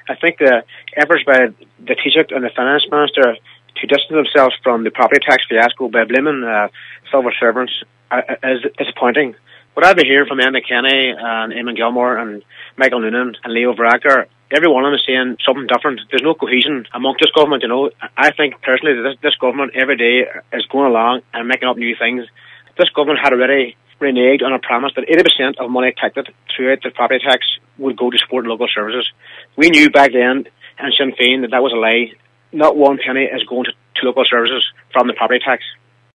I think the efforts by the Taoiseach and the Finance Minister to distance themselves from the property tax fiasco by blaming civil servants is disappointing. What I've been hearing from Enda Kenny and Eamon Gilmore and Michael Noonan and Leo Varadkar, every one of them is saying something different. There's no cohesion amongst this government, I think personally that this government every day is going along and making up new things. This government had already reneged on a promise that 80% of money collected throughout the property tax would go to support local services. We knew back then in Sinn Féin that was a lie. Not one penny is going to local services from the property tax.